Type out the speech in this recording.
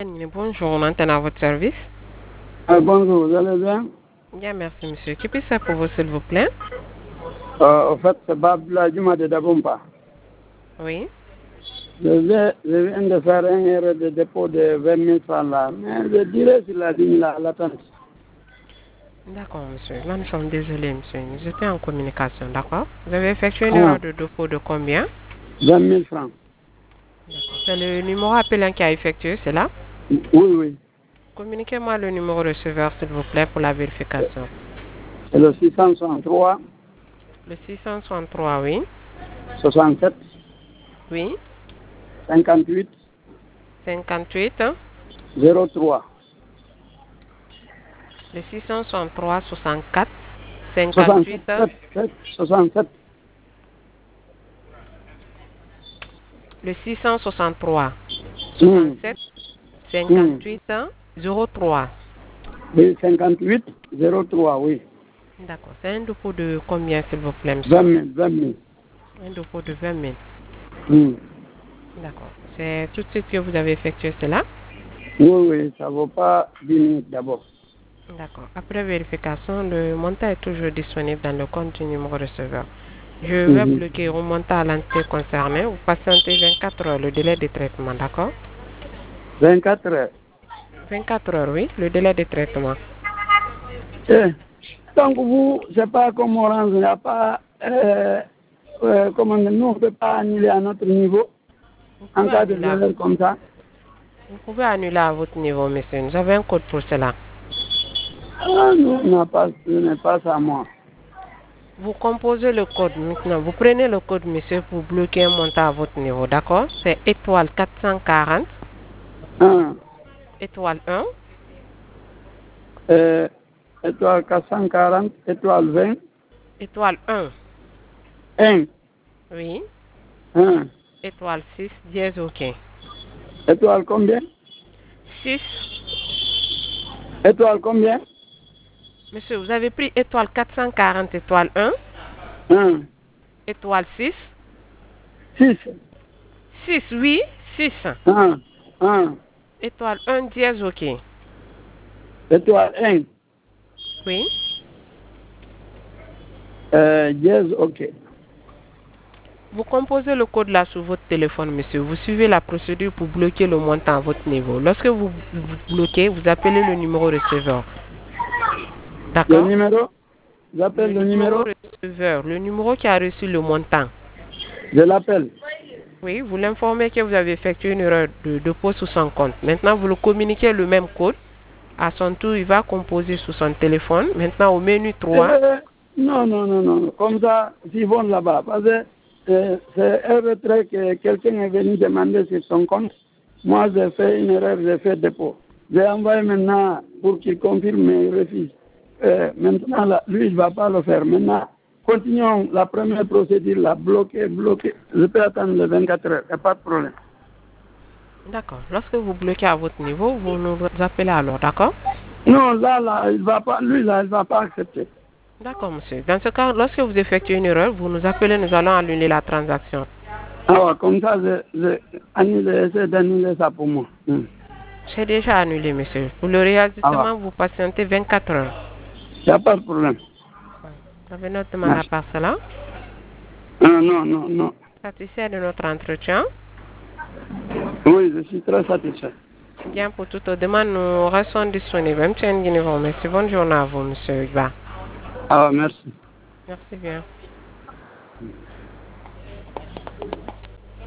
Bonjour, on entend à votre service. Bonjour, vous allez bien? Bien, merci monsieur. Qui puis-je faire pour vous, s'il vous plaît? En fait, c'est Babla Juma de Dabompa. Oui. Je viens de faire un erreur de dépôt de 20 000 francs là, mais je dirais sur la ligne là, l'attente. D'accord, monsieur. Là, nous sommes désolés, monsieur. Nous étions en communication, d'accord? Vous avez effectué une Ah, erreur de dépôt de combien? 20 000 francs. C'est le numéro appelant qui a effectué, c'est là? Oui, oui. Communiquez-moi le numéro receveur, s'il vous plaît, pour la vérification. C'est le 663 Le 663, oui. 67 Oui. 58 58. 03. Le 663 64 58. 67 67. Le 663 Hmm. 67 Hmm. 58 03. Oui, 58 03, oui. D'accord. C'est un dépôt de combien, s'il vous plaît, monsieur? 20 000, 20 000. Un dépôt de 20 000. Hmm. D'accord. C'est tout de suite que vous avez effectué cela? Oui, oui, ça ne vaut pas 10 minutes d'abord. D'accord. Après vérification, le montant est toujours disponible dans le compte du numéro receveur. Je vais Mhm. bloquer au montant à l'entité concernée. Vous patientez 24 heures le délai de traitement, d'accord? 24 heures. 24 heures, oui, le délai de traitement. Eh, donc vous, je sais pas comment rendre, il n'y a pas, comment dire, nous on ne peut pas annuler à notre niveau Vous en pouvez cas de annuler à, erreur comme ça. vous pouvez annuler à votre niveau, monsieur. Nous avons un code pour cela. Ah, non, ce n'est pas ça moi. Vous composez le code maintenant. Vous prenez le code, monsieur, pour bloquer un montant à votre niveau, d'accord? C'est étoile 440, Un, étoile 1, euh, étoile 440, étoile 20, étoile 1, 1, oui, 1. étoile 6, dièse OK. Étoile combien? 6, Étoile combien? monsieur, vous avez pris étoile 440, étoile 1, 1, étoile 6, 6, 6, oui, 6, 1, 1, étoile 1, dièse OK. étoile 1, Oui. dièse, ok. Vous composez le code là sur votre téléphone, monsieur. Vous suivez la procédure pour bloquer le montant à votre niveau. Lorsque vous bloquez, vous appelez le numéro receveur. Le D'accord? numéro, j'appelle Le le numéro numéro, receveur, le numéro qui a reçu le montant. je l'appelle. Oui, vous l'informez que vous avez effectué une erreur de dépôt sur son compte. Maintenant, vous le communiquez le même code. À son tour, il va composer sur son téléphone. Maintenant, au menu 3. Non, non, non, non. Comme ça, s'ils vont là-bas, parce que c'est un retrait que quelqu'un est venu demander sur son compte. Moi, j'ai fait une erreur, j'ai fait dépôt. J'ai envoyé maintenant pour qu'il confirme, mais il refuse. Maintenant, là, lui, il ne va pas le faire. Maintenant, continuons la première procédure, là, bloquer, bloquer. Je peux attendre les 24 heures, il n'y a pas de problème. D'accord. Lorsque vous bloquez à votre niveau, vous nous appelez alors, d'accord? Non, là, il va pas, lui, là, il ne va pas accepter. D'accord, monsieur. Dans ce cas, lorsque vous effectuez une erreur, vous nous appelez, nous allons annuler la transaction. Ah ouais, comme ça, j'essaie d'annuler ça pour moi. C'est déjà annulé, monsieur. Pour le Ah ouais, réajustement, vous patientez 24 heures. il n'y a pas de problème. Vous avez notre demande à Merci. part cela. Non, non, non, non. Satisfait de notre entretien. Oui, je suis très satisfait. Bien, pour toute demande, nous restons disponibles. Merci. Bonne journée à vous, monsieur Iba. Ah ouais, merci. Merci bien.